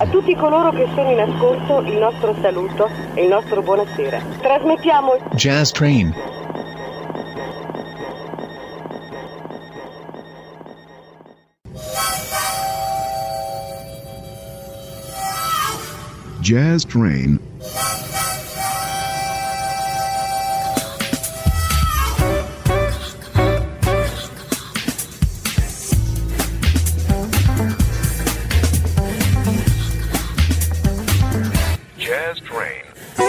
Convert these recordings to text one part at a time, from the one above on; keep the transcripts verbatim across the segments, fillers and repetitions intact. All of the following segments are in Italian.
tutti coloro che sono in ascolto il nostro saluto e il nostro buonasera. Trasmettiamo Jazz Train. Jazz Train. Jazz Train.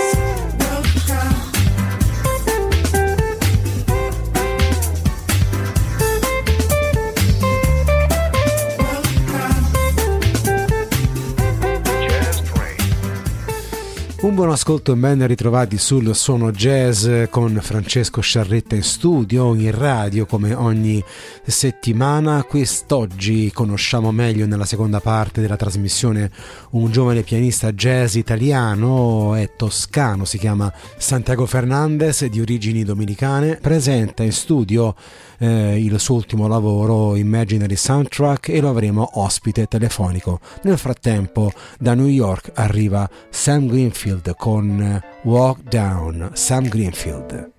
Un buon ascolto e ben ritrovati sul Suono Jazz con Francesco Sciarretta in studio, in radio come ogni settimana. Quest'oggi conosciamo meglio nella seconda parte della trasmissione un giovane pianista jazz italiano, è toscano, si chiama Santiago Fernandez, di origini dominicane, presenta in studio eh, il suo ultimo lavoro Imaginary Soundtrack e lo avremo ospite telefonico. Nel frattempo da New York arriva Sam Greenfield con Walk Down. Sam Greenfield.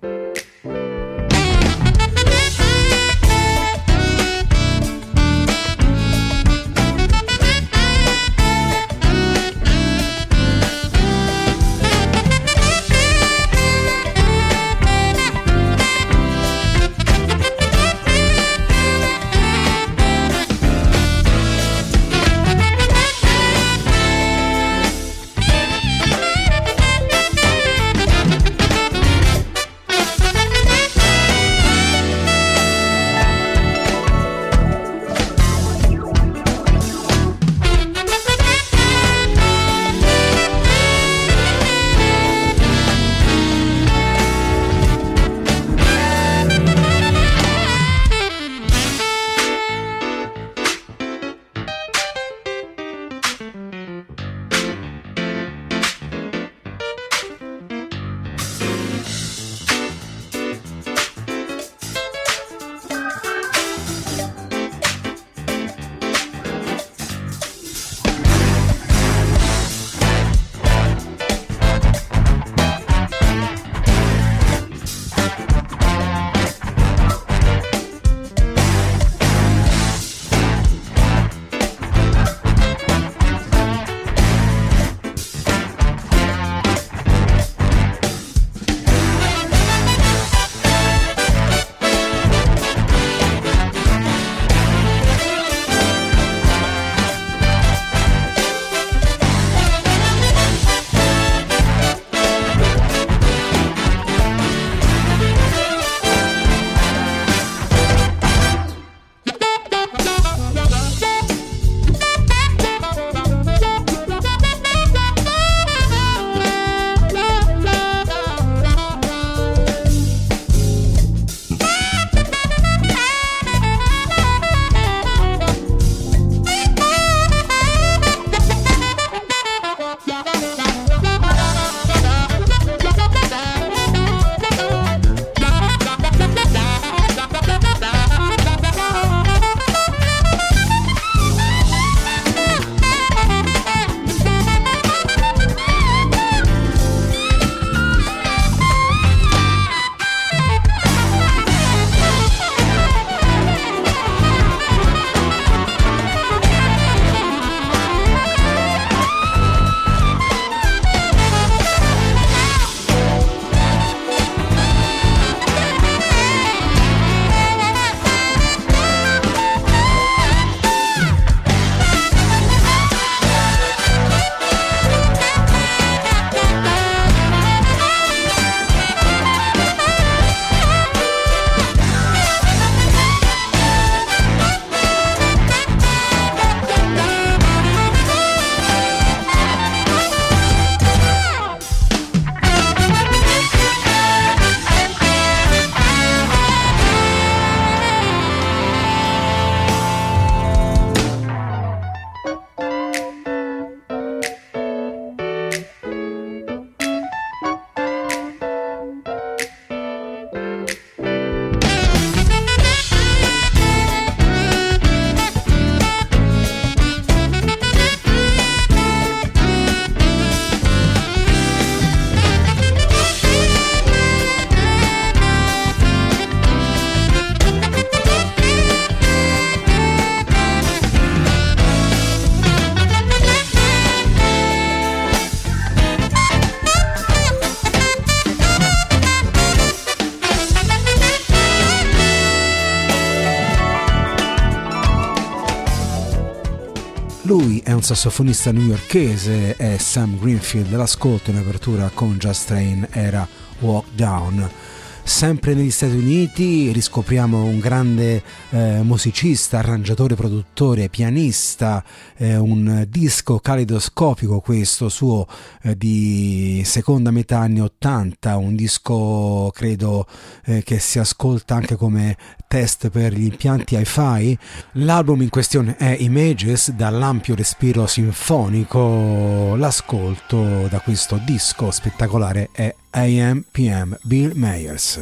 Lui è un sassofonista newyorkese, è Sam Greenfield. L'ascolto in apertura con Jazz Train era Walk Down. Sempre negli Stati Uniti riscopriamo un grande eh, musicista, arrangiatore, produttore, pianista, eh, un disco caleidoscopico questo suo eh, di seconda metà anni ottanta, un disco credo eh, che si ascolta anche come test per gli impianti hi-fi. L'album in questione è Images, dall'ampio respiro sinfonico. L'ascolto da questo disco spettacolare è A M P M Bill Myers.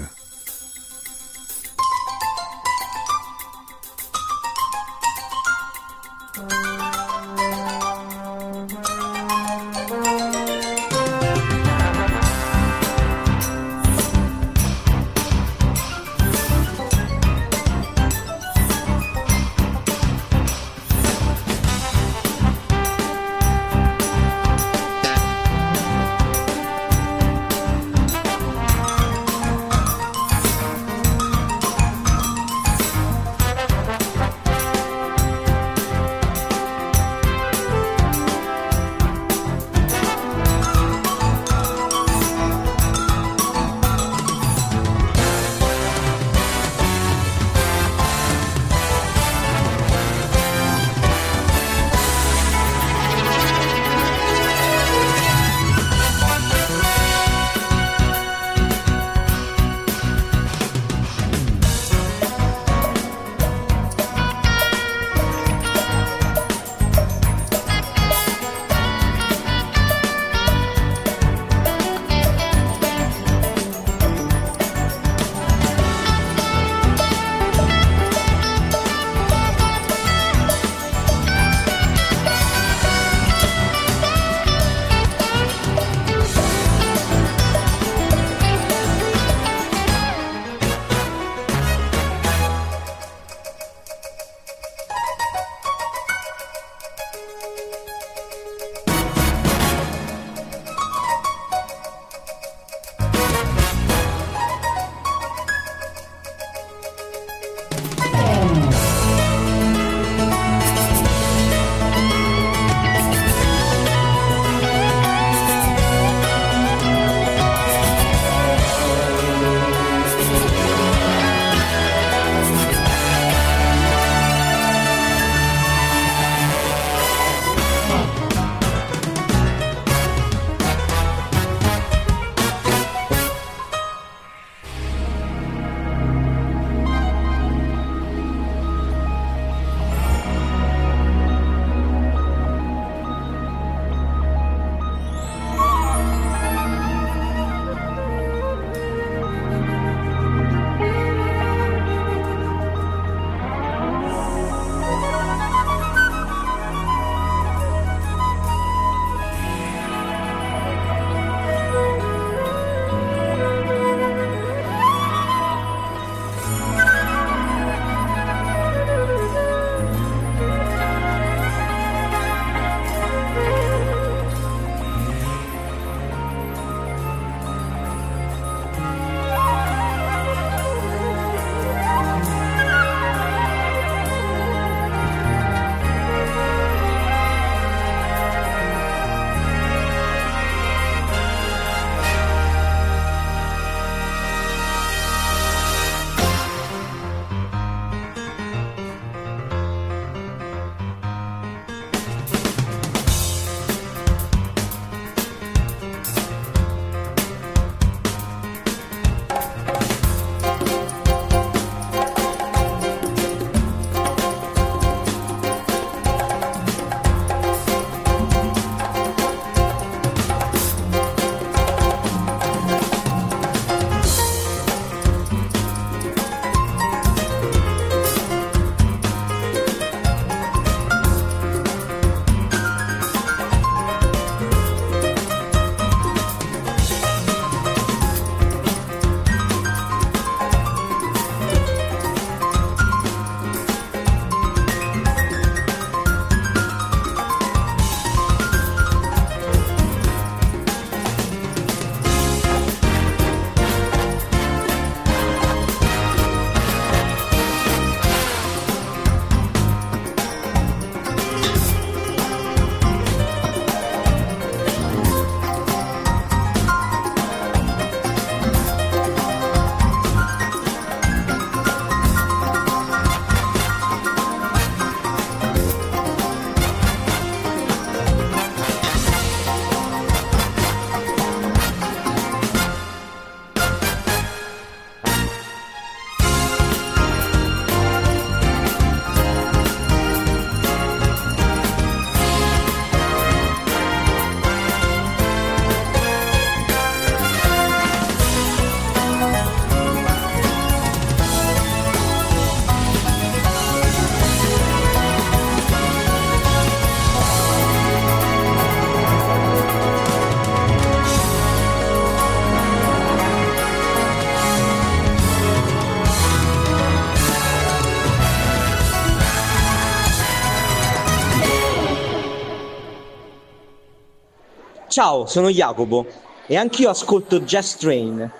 Ciao, sono Jacopo e anch'io ascolto Jazz Train.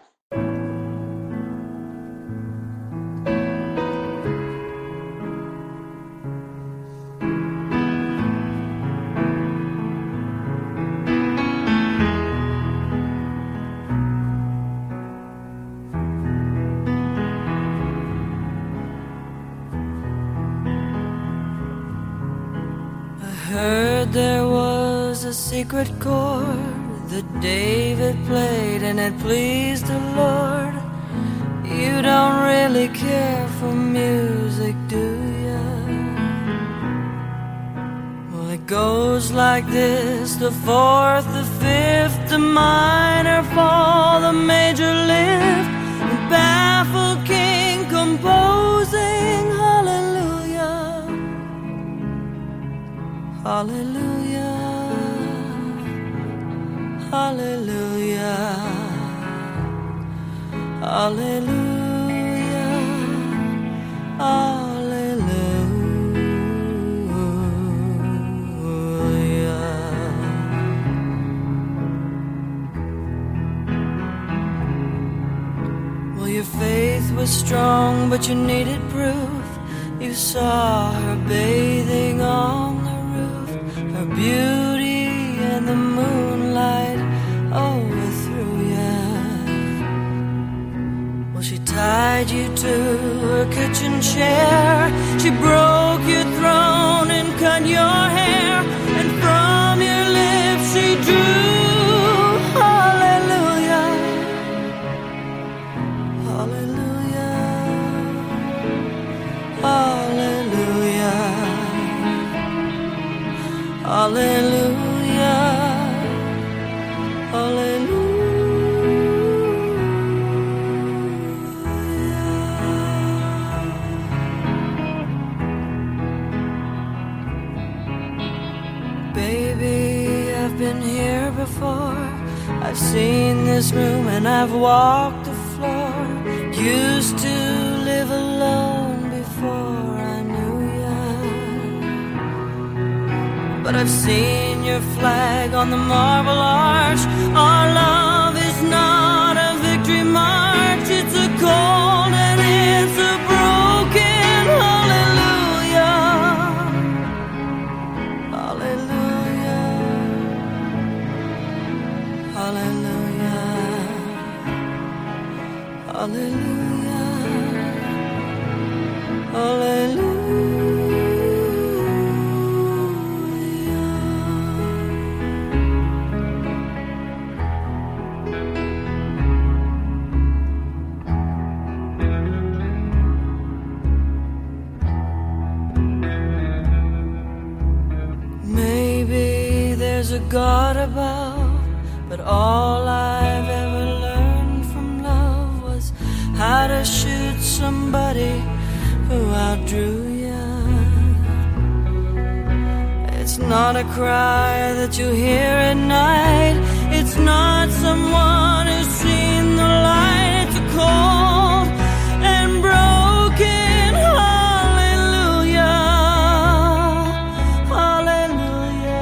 Secret chord that David played and it pleased the Lord. You don't really care for music, do ya? Well, it goes like this: the fourth, the fifth, the minor fall, the major lift, the baffled king composing hallelujah, hallelujah, hallelujah, hallelujah, hallelujah. Well, your faith was strong, but you needed proof. You saw her bathing on the roof, her beauty and the moonlight overthrew ya. Well, she tied you to her kitchen chair, she broke your throne and cut your hair, and from your lips she drew hallelujah, hallelujah, hallelujah, hallelujah, hallelujah. Baby, I've been here before. I've seen this room and I've walked the floor. Used to live alone before I knew ya, but I've seen your flag on the marble arch. Our love is not a victory march, it's a cold and it's a broken hallelujah, hallelujah, hallelujah, hallelujah, hallelujah. There's a God above, but all I've ever learned from love was how to shoot somebody who outdrew ya. It's not a cry that you hear at night, it's not someone who's seen the light, it's a cold and broken hallelujah, hallelujah,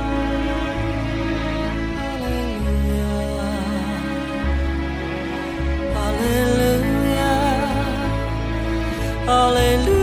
hallelujah, hallelujah.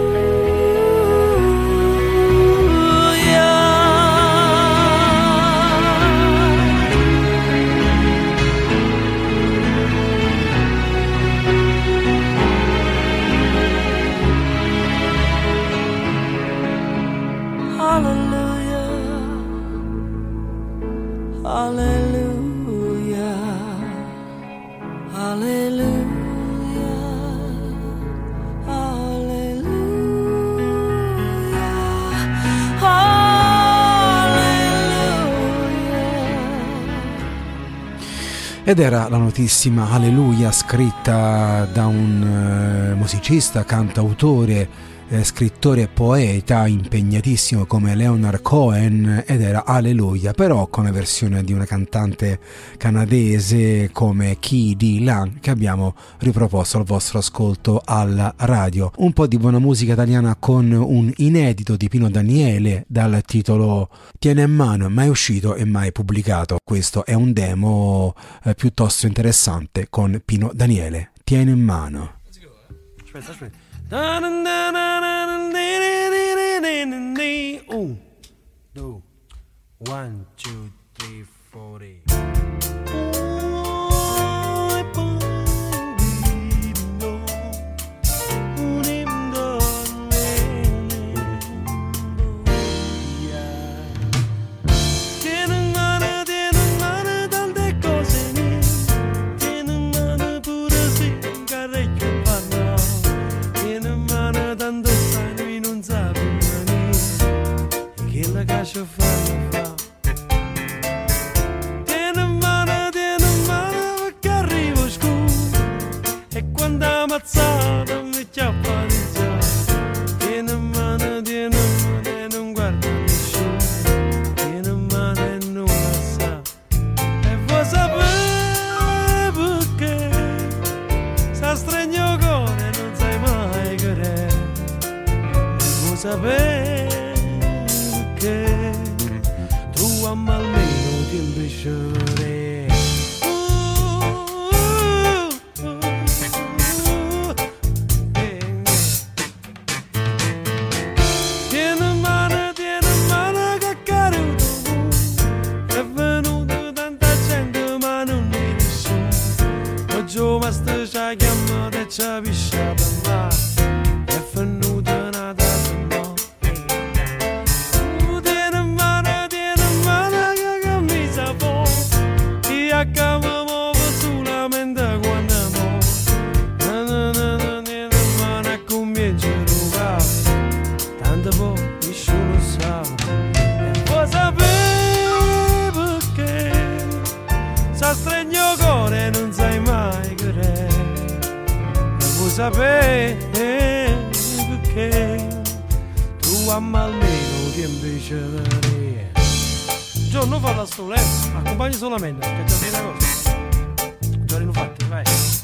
Ed era la notissima Alleluia, scritta da un uh, musicista, cantautore eh, scrittore e poeta impegnatissimo come Leonard Cohen, ed era Alleluia, però con la versione di una cantante canadese come Key D. Lang, che abbiamo riproposto al vostro ascolto alla radio. Un po' di buona musica italiana con un inedito di Pino Daniele dal titolo Tiene in mano, mai uscito e mai pubblicato. Questo è un demo eh, piuttosto interessante con Pino Daniele. Tiene in mano. Aspetta, aspetta. Un, due, one, two, three, four, eight. Giorno fa la stola, eh? Accompagni solamente, che c'è una cosa. Giorno fatti, vai.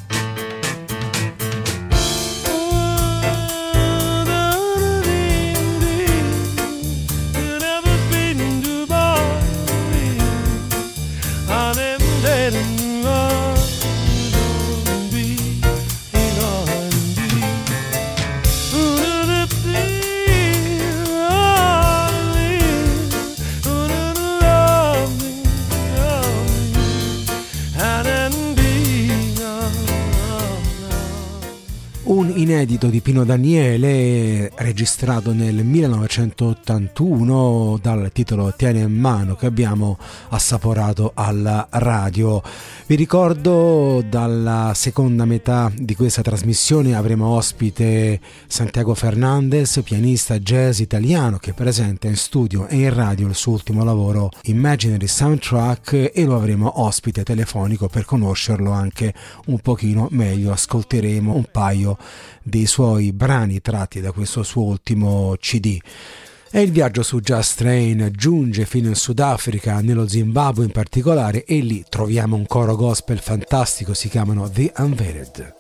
Inedito di Pino Daniele, registrato nel millenovecentottantuno dal titolo Tiene in mano, che abbiamo assaporato alla radio. Vi ricordo, dalla seconda metà di questa trasmissione avremo ospite Santiago Fernandez, pianista jazz italiano che presenta in studio e in radio il suo ultimo lavoro Imaginary Soundtrack, e lo avremo ospite telefonico per conoscerlo anche un pochino meglio. Ascolteremo un paio dei suoi brani tratti da questo suo ultimo C D. E il viaggio su Jazz Train giunge fino in Sudafrica, nello Zimbabwe in particolare, e lì troviamo un coro gospel fantastico, si chiamano The Unveiled.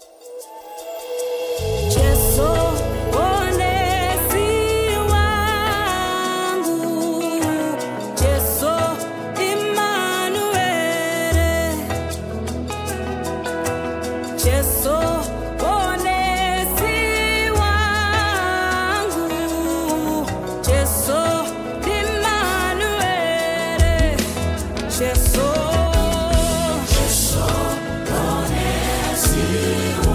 Gesù, Gesù, non è sì.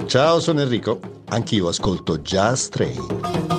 Ciao, sono Enrico. Anch'io ascolto Jazz Train.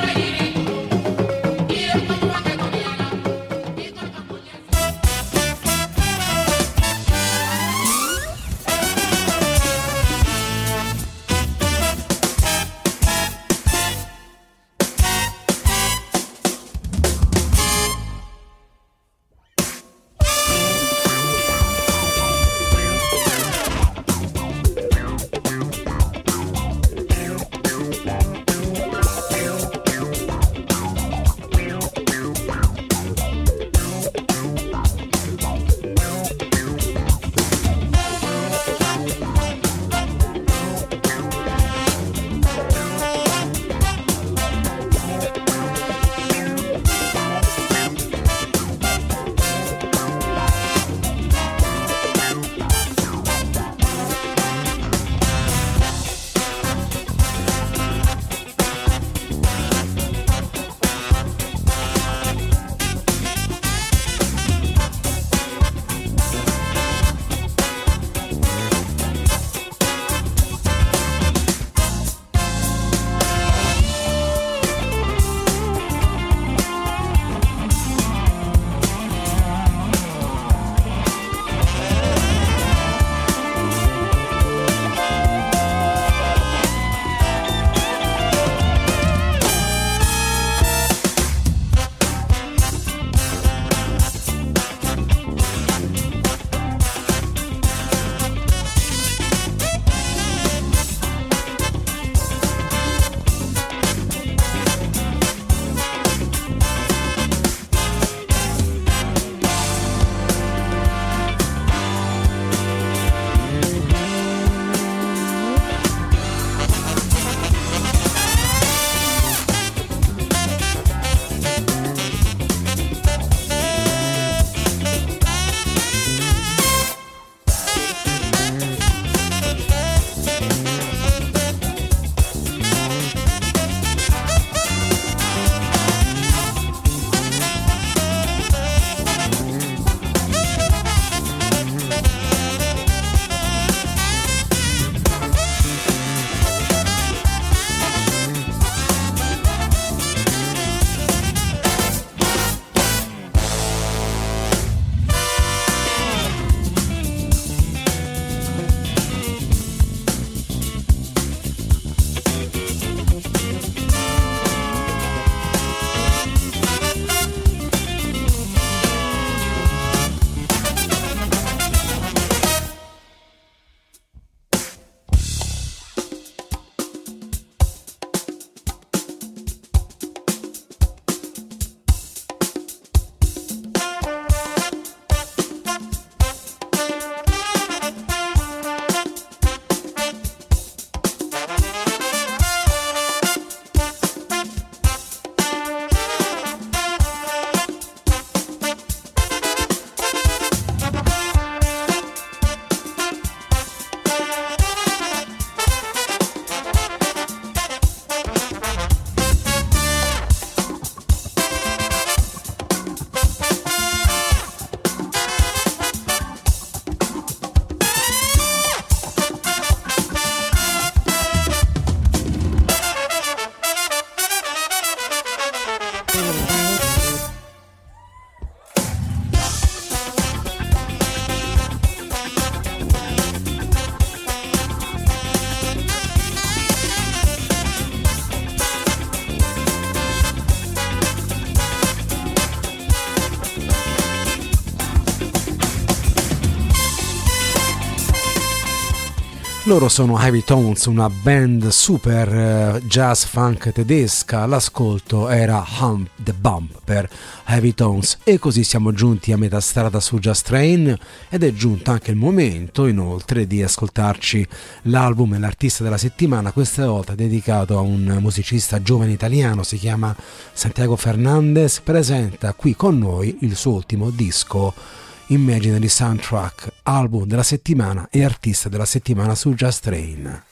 Loro sono Heavy Tones, una band super uh, jazz funk tedesca. L'ascolto era Hump the Bump per Heavy Tones. E così siamo giunti a metà strada su Jazz Train, ed è giunto anche il momento inoltre di ascoltarci l'album e l'artista della settimana, questa volta dedicato a un musicista giovane italiano, si chiama Santiago Fernandez. Presenta qui con noi il suo ultimo disco, Imaginary Soundtrack, album della settimana e artista della settimana su Jazz Train.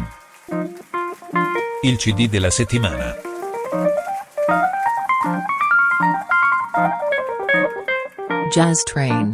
Il C D della settimana. Jazz Train.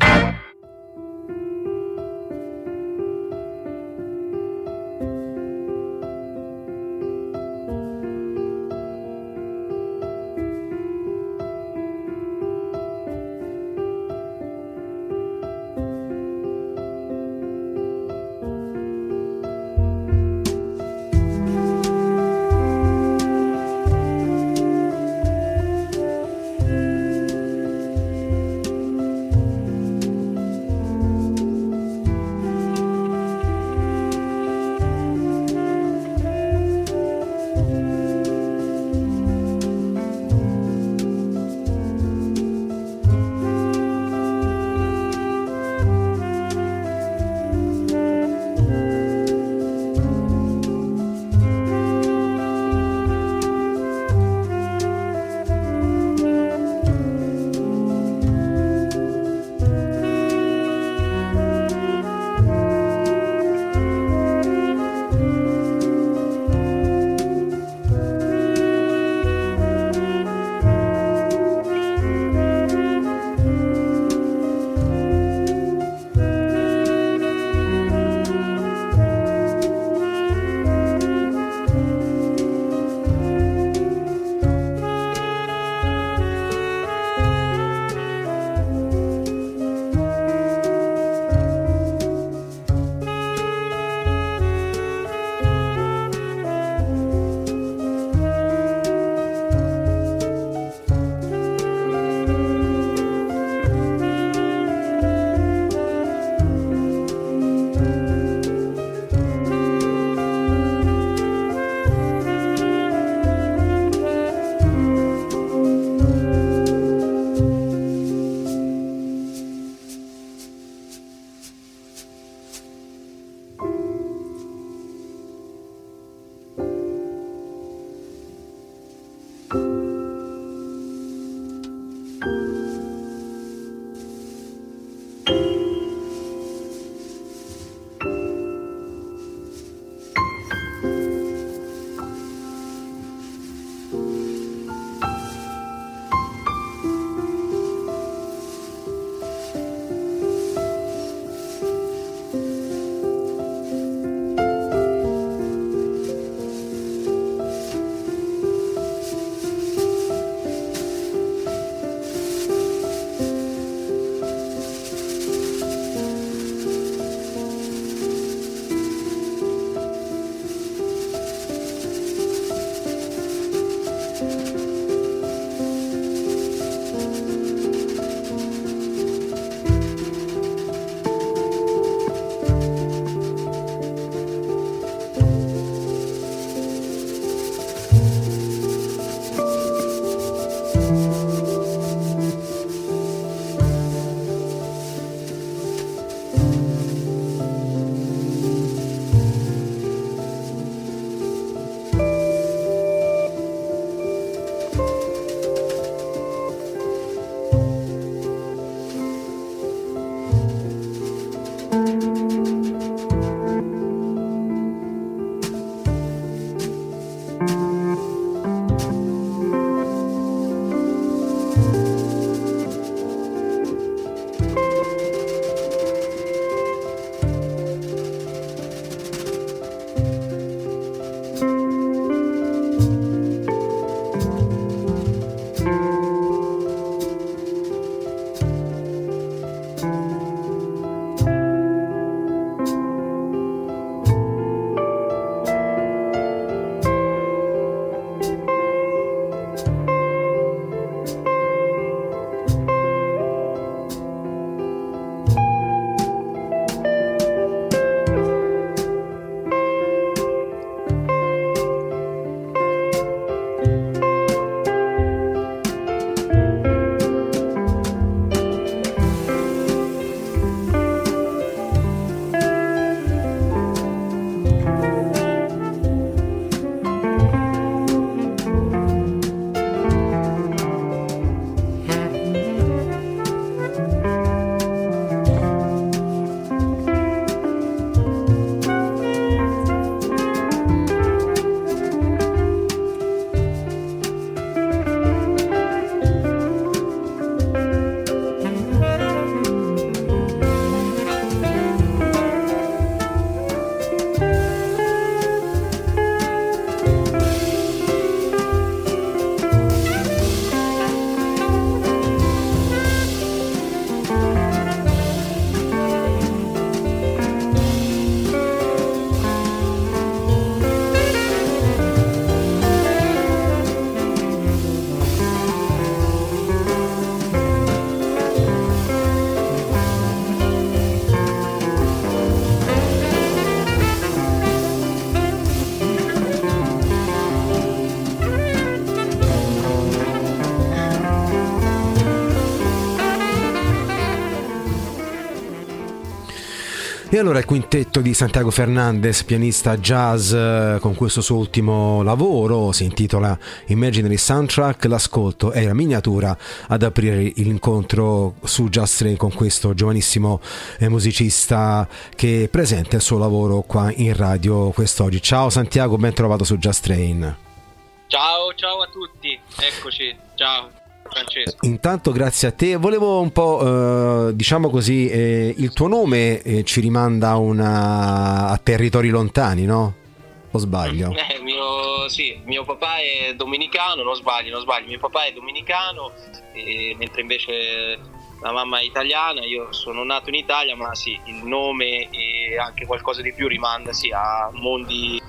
E allora il quintetto di Santiago Fernandez, pianista jazz, con questo suo ultimo lavoro, si intitola Imaginary Soundtrack. L'ascolto è la miniatura ad aprire l'incontro su Jazz Train con questo giovanissimo musicista che presenta il suo lavoro qua in radio quest'oggi. Ciao Santiago, ben trovato su Jazz Train. Ciao, ciao a tutti, eccoci, ciao Francesco. Intanto grazie a te, volevo un po' eh, diciamo così, eh, il tuo nome eh, ci rimanda una... a territori lontani, no? O sbaglio? Eh, mio, sì, mio papà è dominicano, non sbaglio, non sbaglio, mio papà è dominicano, e, mentre invece la mamma è italiana. Io sono nato in Italia, ma sì, il nome e anche qualcosa di più rimanda sì, a mondi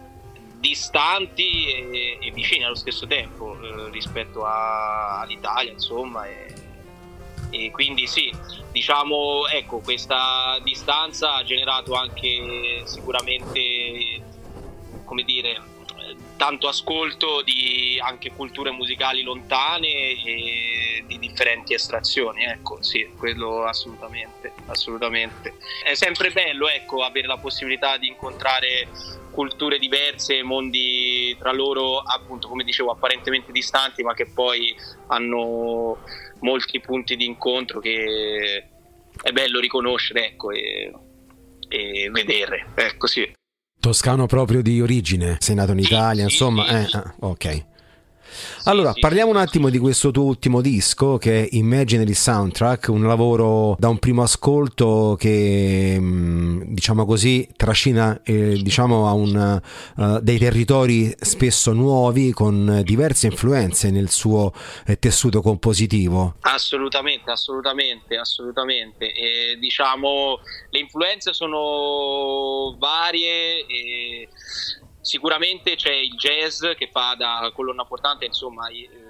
distanti e, e vicini allo stesso tempo eh, rispetto a, all'Italia, insomma, e, e quindi sì, diciamo, ecco, questa distanza ha generato anche sicuramente, come dire, tanto ascolto di anche culture musicali lontane e di differenti estrazioni, ecco, sì, quello assolutamente, assolutamente. È sempre bello, ecco, avere la possibilità di incontrare culture diverse, mondi tra loro, appunto, come dicevo, apparentemente distanti, ma che poi hanno molti punti di incontro che è bello riconoscere, ecco, e, e vedere, ecco, sì. Toscano proprio di origine, sei nato in Italia, sì, insomma, sì, eh, sì. Ah, ok. Allora, sì, parliamo sì, un attimo di questo tuo ultimo disco che è Imaginary Soundtrack, un lavoro da un primo ascolto che, diciamo così, trascina eh, diciamo a un, uh, dei territori spesso nuovi con diverse influenze nel suo eh, tessuto compositivo. Assolutamente, assolutamente, assolutamente. E, diciamo, le influenze sono varie e sicuramente c'è il jazz che fa da colonna portante, insomma,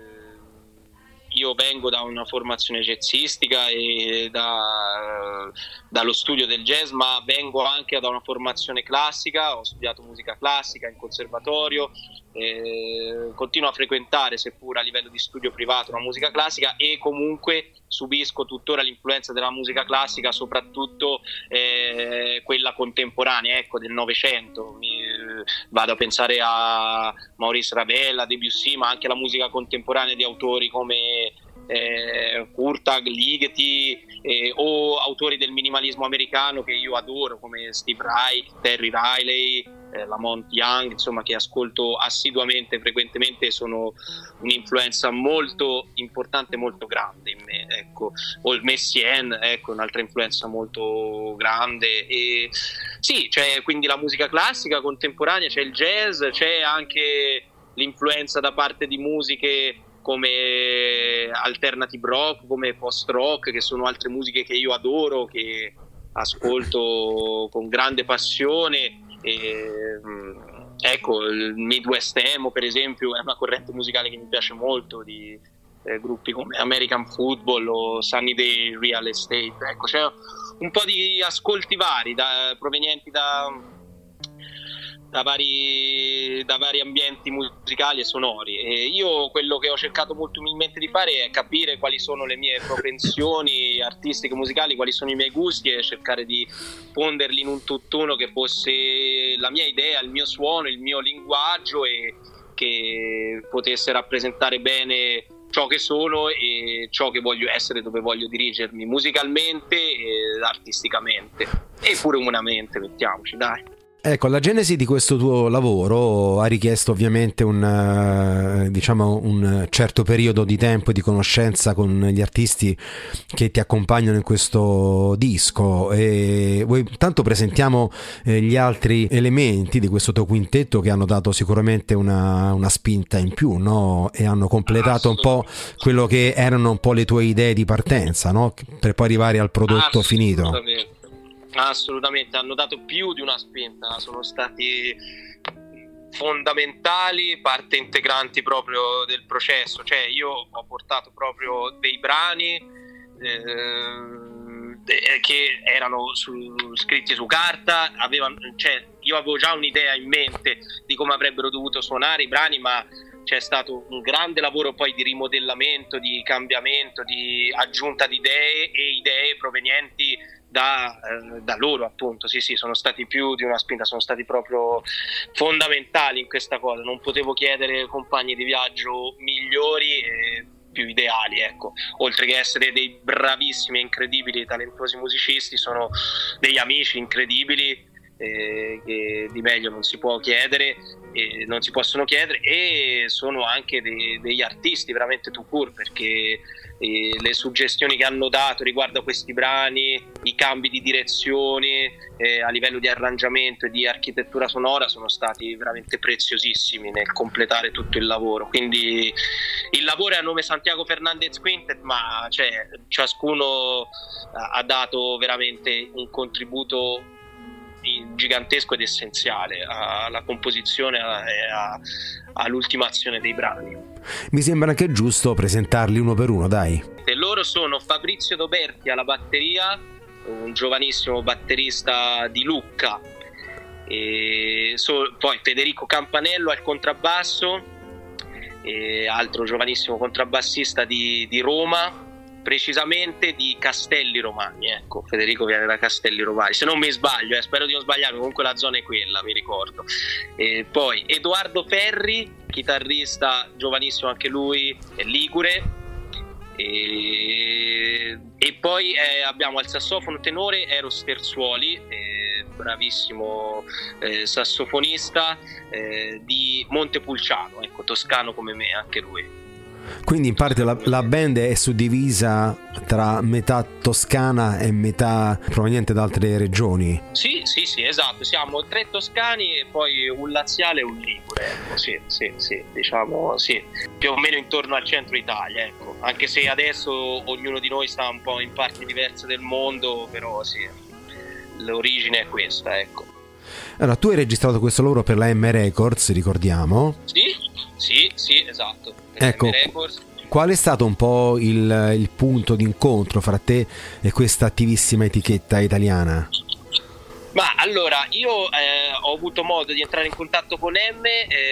io vengo da una formazione jazzistica e da, dallo studio del jazz, ma vengo anche da una formazione classica, ho studiato musica classica in conservatorio, eh, continuo a frequentare, seppur a livello di studio privato, la musica classica e comunque subisco tuttora l'influenza della musica classica, soprattutto eh, quella contemporanea, ecco, del Novecento. Mi, vado a pensare a Maurice Ravel, a Debussy, ma anche la musica contemporanea di autori come eh, Kurtag, Ligeti eh, o autori del minimalismo americano che io adoro come Steve Reich, Terry Riley, eh, Lamont Young, insomma, che ascolto assiduamente, frequentemente, sono un'influenza molto importante, molto grande in me, ecco. O il Messiaen, ecco, un'altra influenza molto grande. E sì, c'è quindi la musica classica contemporanea, c'è il jazz, c'è anche l'influenza da parte di musiche come alternative rock, come post rock, che sono altre musiche che io adoro, che ascolto con grande passione. E, ecco, il Midwest Emo, per esempio, è una corrente musicale che mi piace molto, di eh, gruppi come American Football o Sunny Day Real Estate. Ecco, c'è un po' di ascolti vari da, provenienti da Da vari, da vari ambienti musicali e sonori. E io quello che ho cercato molto umilmente di fare è capire quali sono le mie propensioni artistiche, musicali, quali sono i miei gusti e cercare di fonderli in un tutt'uno che fosse la mia idea, il mio suono, il mio linguaggio e che potesse rappresentare bene ciò che sono e ciò che voglio essere, dove voglio dirigermi musicalmente e artisticamente e pure umanamente, mettiamoci, dai. Ecco, la genesi di questo tuo lavoro ha richiesto ovviamente un, diciamo, un certo periodo di tempo e di conoscenza con gli artisti che ti accompagnano in questo disco. E voi, tanto presentiamo eh, gli altri elementi di questo tuo quintetto che hanno dato sicuramente una, una spinta in più, no? E hanno completato un po' quello che erano un po' le tue idee di partenza, no? Per poi arrivare al prodotto finito. Assolutamente, hanno dato più di una spinta, sono stati fondamentali, parte integranti proprio del processo. Cioè, io ho portato proprio dei brani eh, che erano su, scritti su carta, avevano, cioè, io avevo già un'idea in mente di come avrebbero dovuto suonare i brani, ma c'è stato un grande lavoro poi di rimodellamento, di cambiamento, di aggiunta di idee e idee provenienti da, eh, da loro, appunto. Sì, sì, sono stati più di una spinta, sono stati proprio fondamentali in questa cosa. Non potevo chiedere compagni di viaggio migliori e più ideali, ecco. Oltre che essere dei bravissimi, incredibili e talentuosi musicisti, sono degli amici incredibili, eh, che di meglio non si può chiedere, eh, non si possono chiedere, e sono anche dei, degli artisti veramente tout court, perché eh, le suggestioni che hanno dato riguardo a questi brani, i cambi di direzione eh, a livello di arrangiamento e di architettura sonora sono stati veramente preziosissimi nel completare tutto il lavoro. Quindi il lavoro è a nome Santiago Fernandez Quintet, ma cioè, ciascuno ha dato veramente un contributo gigantesco ed essenziale alla composizione e all'ultimazione dei brani. Mi sembra anche giusto presentarli uno per uno, dai. E loro sono Fabrizio Doberti alla batteria, un giovanissimo batterista di Lucca, e so, poi Federico Campanello al contrabbasso, e altro giovanissimo contrabbassista di, di Roma, precisamente di Castelli Romani, ecco, Federico viene da Castelli Romani, se non mi sbaglio, eh, spero di non sbagliarmi, comunque la zona è quella, mi ricordo. E poi Edoardo Ferri, chitarrista giovanissimo anche lui, è ligure, e, e poi eh, abbiamo al sassofono tenore Eros Terzuoli, eh, bravissimo eh, sassofonista eh, di Montepulciano, ecco, toscano come me anche lui. Quindi in parte la, la band è suddivisa tra metà toscana e metà proveniente da altre regioni. Sì, sì, sì, esatto. Siamo tre toscani e poi un laziale e un ligure. Ecco. Sì, sì, sì, diciamo sì. Più o meno intorno al centro Italia, ecco. Anche se adesso ognuno di noi sta un po' in parti diverse del mondo, però sì, l'origine è questa, ecco. Allora, tu hai registrato questo lavoro per la M Records, ricordiamo? Sì, sì, sì, esatto. Ecco, qual è stato un po' il, il punto d'incontro fra te e questa attivissima etichetta italiana? Ma allora, io eh, ho avuto modo di entrare in contatto con M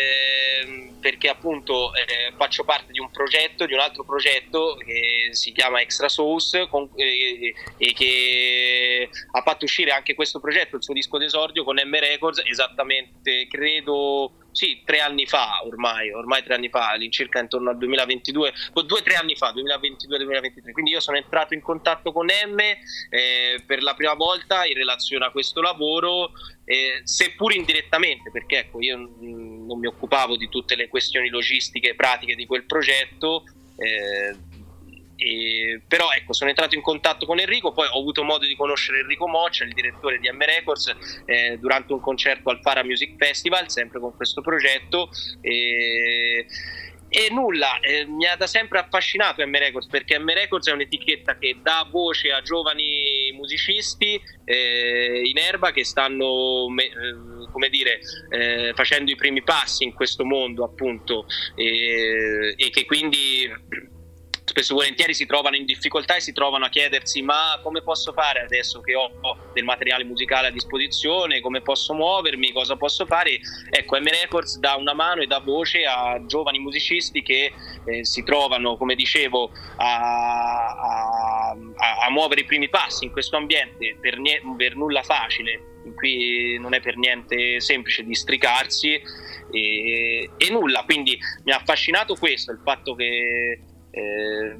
eh, perché appunto eh, faccio parte di un progetto, di un altro progetto che si chiama Extra Sauce con, eh, e che ha fatto uscire anche questo progetto, il suo disco d'esordio con M Records, esattamente credo sì, tre anni fa ormai, ormai tre anni fa, all'incirca intorno al duemilaventidue, o due o tre anni fa, duemilaventidue duemilaventitré. Quindi io sono entrato in contatto con M eh, per la prima volta in relazione a questo lavoro, eh, seppur indirettamente, perché ecco, io mh, non mi occupavo di tutte le questioni logistiche e pratiche di quel progetto. Eh, E, però ecco, sono entrato in contatto con Enrico, poi ho avuto modo di conoscere Enrico Moccia, il direttore di M Records, eh, durante un concerto al Fara Music Festival, sempre con questo progetto, e, e nulla, eh, mi ha da sempre affascinato M Records, perché M Records è un'etichetta che dà voce a giovani musicisti eh, in erba che stanno me, eh, come dire eh, facendo i primi passi in questo mondo, appunto, e, e che quindi spesso e volentieri si trovano in difficoltà e si trovano a chiedersi: ma come posso fare adesso che ho del materiale musicale a disposizione, come posso muovermi, cosa posso fare? Ecco, M Records dà una mano e dà voce a giovani musicisti che eh, si trovano, come dicevo, a, a, a muovere i primi passi in questo ambiente per, nie- per nulla facile, in cui non è per niente semplice districarsi, e, e nulla, quindi mi ha affascinato questo, il fatto che Eh,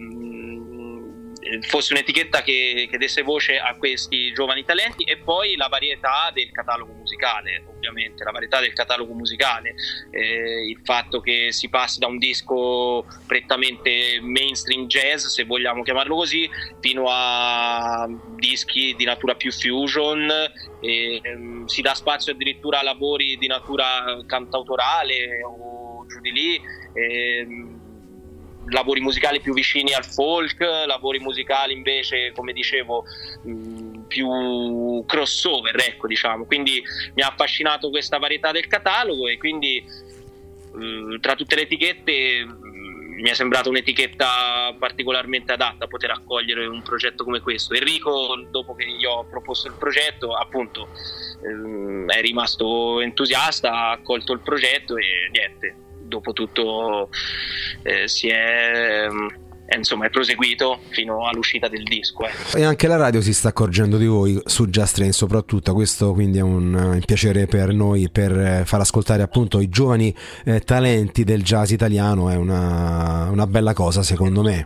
fosse un'etichetta che, che desse voce a questi giovani talenti, e poi la varietà del catalogo musicale, ovviamente la varietà del catalogo musicale, eh, il fatto che si passi da un disco prettamente mainstream jazz, se vogliamo chiamarlo così, fino a dischi di natura più fusion, e, ehm, si dà spazio addirittura a lavori di natura cantautorale o giù di lì, ehm, lavori musicali più vicini al folk, lavori musicali invece, come dicevo, mh, più crossover, ecco, diciamo. Quindi mi ha affascinato questa varietà del catalogo, e quindi mh, tra tutte le etichette mh, mi è sembrata un'etichetta particolarmente adatta a poter accogliere un progetto come questo. Enrico, dopo che gli ho proposto il progetto, appunto mh, è rimasto entusiasta, ha accolto il progetto e niente, dopo tutto eh, si è, eh, insomma è proseguito fino all'uscita del disco. Eh. E anche la radio si sta accorgendo di voi su Jazz Train, soprattutto questo, quindi è un, un piacere per noi, per far ascoltare appunto i giovani eh, talenti del jazz italiano, è una, una bella cosa secondo me.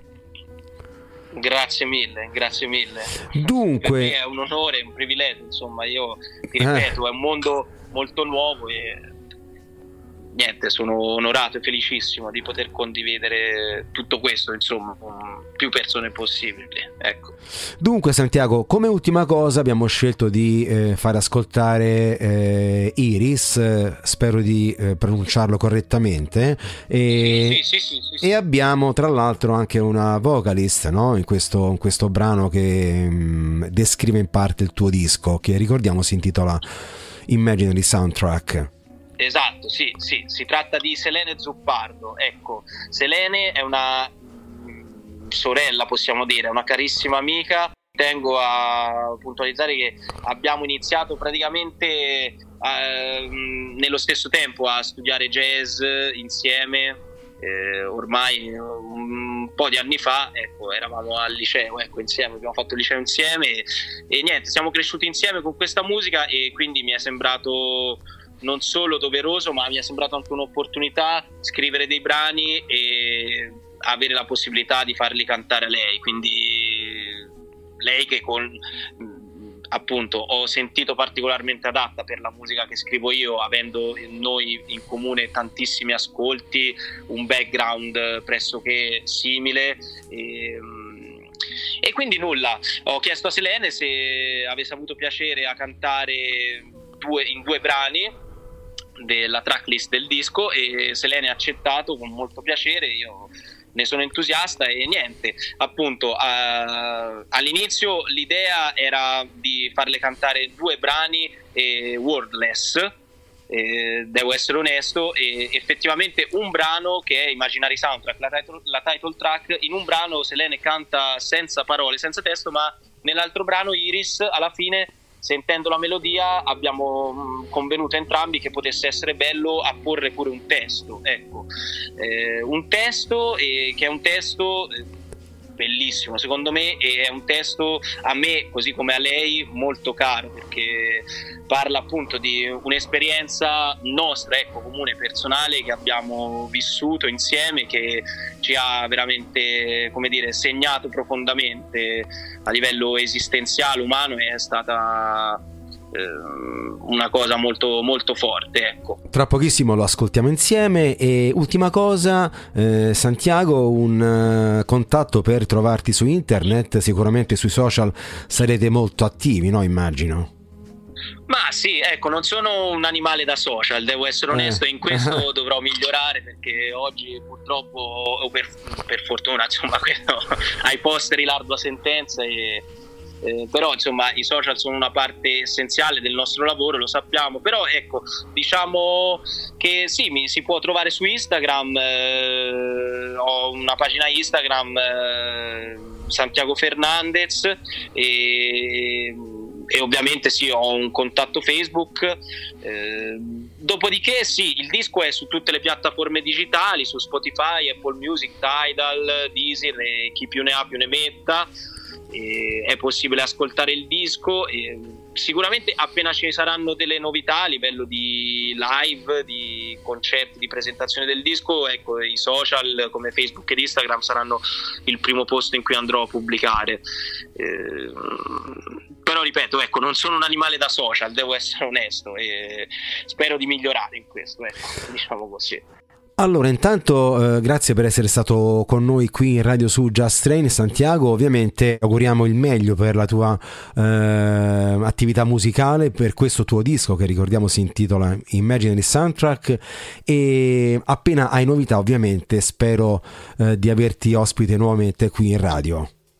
Grazie mille, grazie mille. Dunque, per me è un onore, un privilegio, insomma, io ti ripeto, eh. è un mondo molto nuovo e niente, sono onorato e felicissimo di poter condividere tutto questo, insomma, con più persone possibili. Ecco. Dunque, Santiago, come ultima cosa abbiamo scelto di eh, far ascoltare eh, Iris, eh, spero di eh, pronunciarlo correttamente, e, sì, sì, sì, sì, sì. e abbiamo tra l'altro anche una vocalist, no? in, questo, in questo brano che mh, descrive in parte il tuo disco, che ricordiamo si intitola Imaginary Soundtrack. Esatto, sì, sì, si tratta di Selene Zuppardo. Ecco, Selene è una sorella, possiamo dire, una carissima amica. Tengo a puntualizzare che abbiamo iniziato praticamente eh, nello stesso tempo a studiare jazz insieme, eh, ormai un po' di anni fa, ecco, eravamo al liceo, ecco, insieme, abbiamo fatto il liceo insieme e, e niente, siamo cresciuti insieme con questa musica e quindi mi è sembrato non solo doveroso, ma mi è sembrato anche un'opportunità scrivere dei brani e avere la possibilità di farli cantare a lei, quindi lei che con appunto ho sentito particolarmente adatta per la musica che scrivo io, avendo noi in comune tantissimi ascolti, un background pressoché simile e, e quindi nulla, ho chiesto a Selene se avesse avuto piacere a cantare due, in due brani della tracklist del disco e Selene ha accettato con molto piacere, io ne sono entusiasta e niente, appunto uh, all'inizio l'idea era di farle cantare due brani eh, wordless, eh, devo essere onesto, e effettivamente un brano che è Imaginary Soundtrack, la title, la title track, in un brano Selene canta senza parole, senza testo, ma nell'altro brano Iris alla fine, sentendo la melodia, abbiamo mh, convenuto entrambi che potesse essere bello apporre pure un testo, ecco, eh, un testo eh, che è un testo eh, bellissimo secondo me, e è un testo a me, così come a lei, molto caro, perché parla appunto di un'esperienza nostra, ecco, comune, personale, che abbiamo vissuto insieme, che ci ha veramente, come dire, segnato profondamente a livello esistenziale, umano, e è stata una cosa molto molto forte, ecco. Tra pochissimo lo ascoltiamo insieme. E ultima cosa, eh, Santiago, un uh, contatto per trovarti su internet, sicuramente sui social sarete molto attivi, no? Immagino. Ma sì, ecco, non sono un animale da social, devo essere onesto, e in questo dovrò migliorare, perché oggi purtroppo, o per, per fortuna, insomma, questo, ai posteri l'ardua sentenza, e Eh, però insomma i social sono una parte essenziale del nostro lavoro, lo sappiamo, però ecco, diciamo che sì, mi si può trovare su Instagram, eh, ho una pagina Instagram, eh, Santiago Fernandez, e, e ovviamente sì, ho un contatto Facebook, eh, dopodiché sì, il disco è su tutte le piattaforme digitali, su Spotify, Apple Music, Tidal, Deezer e chi più ne ha più ne metta. E è possibile ascoltare il disco, e sicuramente appena ci saranno delle novità a livello di live, di concerti, di presentazione del disco, ecco, i social come Facebook ed Instagram saranno il primo posto in cui andrò a pubblicare, eh, però ripeto, ecco, non sono un animale da social, devo essere onesto, e spero di migliorare in questo, ecco, diciamo così. Allora, intanto eh, grazie per essere stato con noi qui in Radio su Jazz Train, Santiago. Ovviamente auguriamo il meglio per la tua eh, attività musicale, per questo tuo disco che ricordiamo si intitola Imaginary Soundtrack, e appena hai novità ovviamente spero eh, di averti ospite nuovamente qui in radio.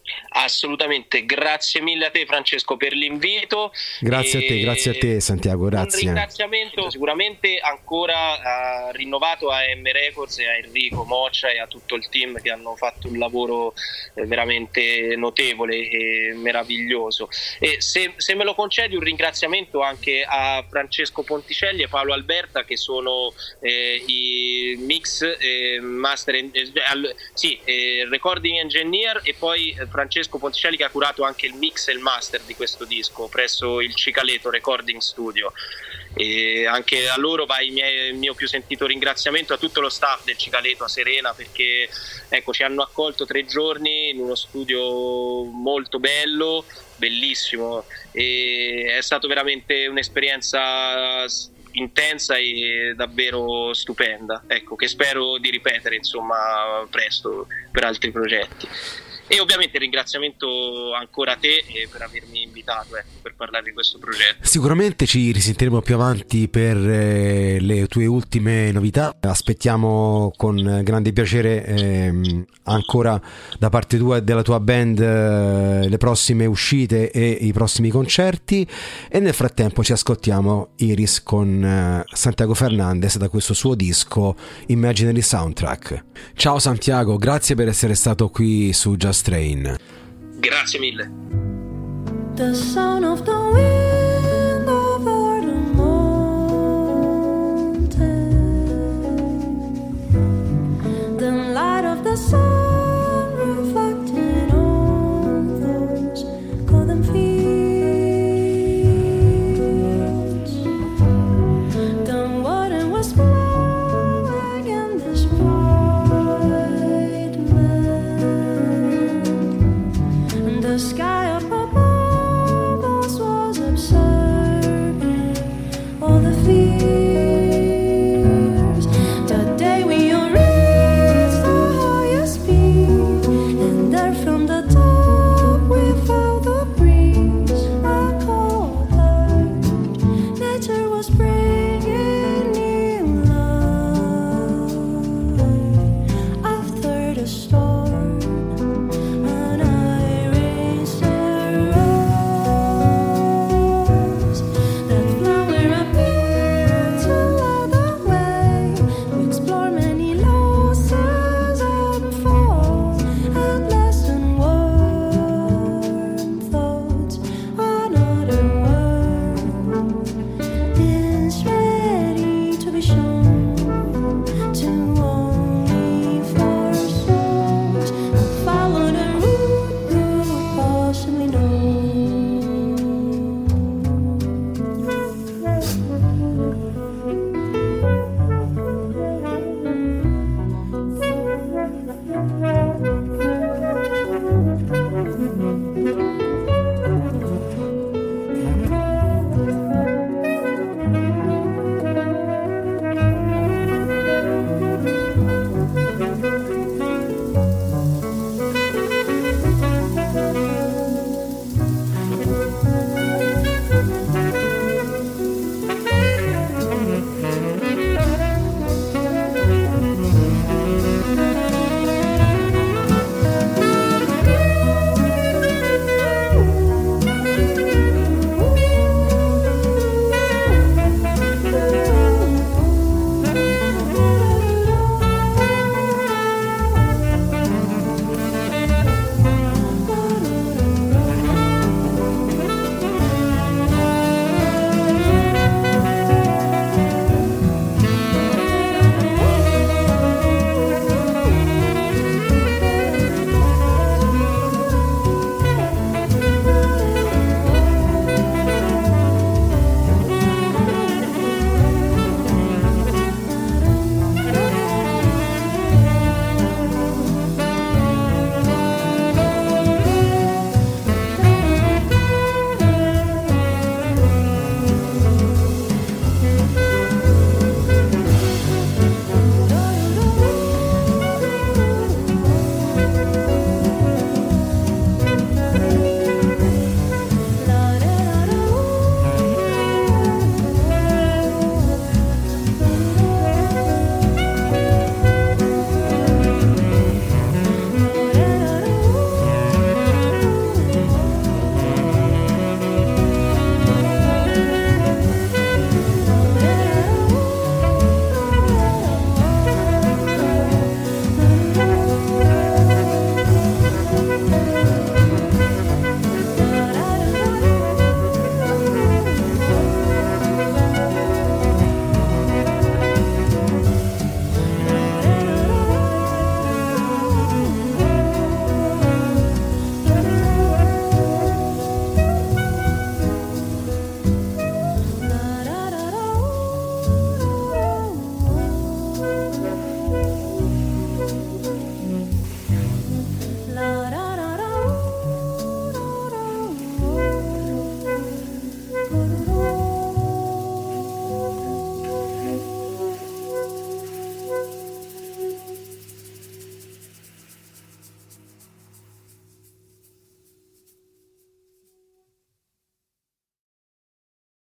Assolutamente, grazie mille a te Francesco per l'invito. Grazie e a te, grazie a te Santiago, grazie. Un ringraziamento sicuramente ancora uh, rinnovato a M Records e a Enrico Moccia e a tutto il team che hanno fatto un lavoro eh, veramente notevole e meraviglioso. E se, se me lo concedi, un ringraziamento anche a Francesco Ponticelli e Paolo Alberta, che sono eh, i mix eh, master eh, al, sì, eh, recording engineer, e poi eh, Francesco Ponticelli che ha curato anche il mix e il master di questo disco presso il Cicaleto Recording Studio. E anche a loro va il mio, il mio più sentito ringraziamento, a tutto lo staff del Cicaleto, a Serena, perché ecco, ci hanno accolto tre giorni in uno studio molto bello, bellissimo, e è stato veramente un'esperienza intensa e davvero stupenda, ecco, che spero di ripetere insomma presto per altri progetti. E ovviamente ringraziamento ancora a te eh, per avermi invitato ecco, per parlare di questo progetto. Sicuramente ci risentiremo più avanti per eh, le tue ultime novità. Aspettiamo con grande piacere eh, ancora da parte tua e della tua band eh, le prossime uscite e i prossimi concerti, e nel frattempo ci ascoltiamo Iris con eh, Santiago Fernandez da questo suo disco Imaginary Soundtrack. Ciao Santiago, grazie per essere stato qui su Just Train. Grazie mille. The sound of the wind